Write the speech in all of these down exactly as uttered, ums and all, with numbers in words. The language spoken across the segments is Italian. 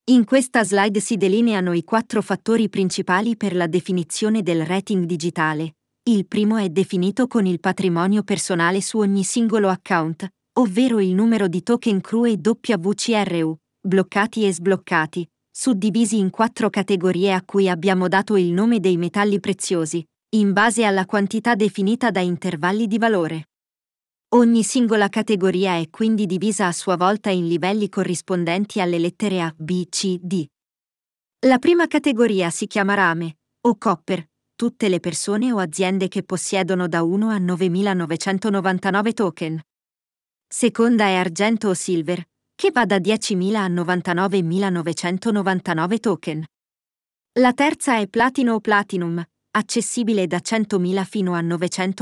In questa slide si delineano i quattro fattori principali per la definizione del rating digitale. Il primo è definito con il patrimonio personale su ogni singolo account, ovvero il numero di token C R U e W C R U, bloccati e sbloccati, suddivisi in quattro categorie a cui abbiamo dato il nome dei metalli preziosi, in base alla quantità definita da intervalli di valore. Ogni singola categoria è quindi divisa a sua volta in livelli corrispondenti alle lettere A, B, C, D. La prima categoria si chiama rame, o copper, tutte le persone o aziende che possiedono da uno a novemilanovecentonovantanove token. Seconda è argento o silver, che va da diecimila a novantanovemilanovecentonovantanove token. La terza è platino o platinum, accessibile da centomila fino a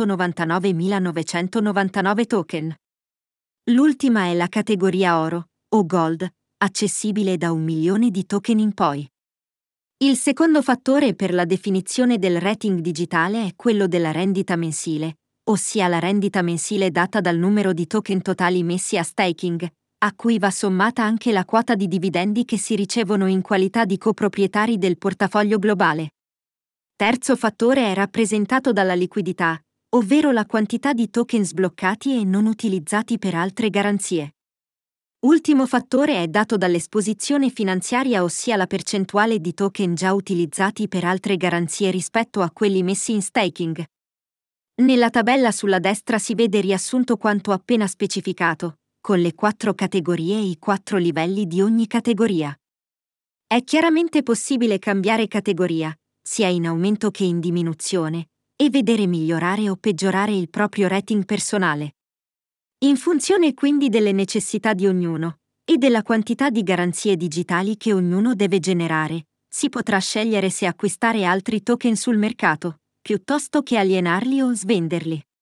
novecentonovantanovemilanovecentonovantanove token. L'ultima è la categoria oro, o gold, accessibile da un milione di token in poi. Il secondo fattore per la definizione del rating digitale è quello della rendita mensile, ossia la rendita mensile data dal numero di token totali messi a staking, a cui va sommata anche la quota di dividendi che si ricevono in qualità di coproprietari del portafoglio globale. Terzo fattore è rappresentato dalla liquidità, ovvero la quantità di token sbloccati e non utilizzati per altre garanzie. Ultimo fattore è dato dall'esposizione finanziaria, ossia la percentuale di token già utilizzati per altre garanzie rispetto a quelli messi in staking. Nella tabella sulla destra si vede riassunto quanto appena specificato, con le quattro categorie e i quattro livelli di ogni categoria. È chiaramente possibile cambiare categoria, sia in aumento che in diminuzione, e vedere migliorare o peggiorare il proprio rating personale. In funzione quindi delle necessità di ognuno e della quantità di garanzie digitali che ognuno deve generare, si potrà scegliere se acquistare altri token sul mercato, piuttosto che alienarli o svenderli.